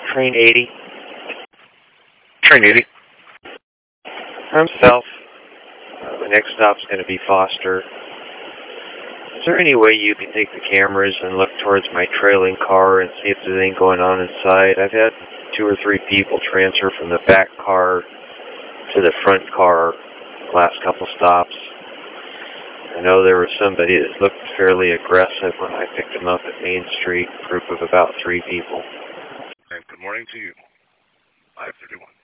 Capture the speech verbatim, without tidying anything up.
Train eighty. Train eighty. I'm south. Uh, the next stop's going to be Foster. Is there any way you can take the cameras and look towards my trailing car and see if there's anything going on inside? I've had two or three people transfer from the back car to the front car last couple stops. I know there was somebody that looked fairly aggressive when I picked him up at Main Street, a group of about three people. And good morning to you. five thirty-one.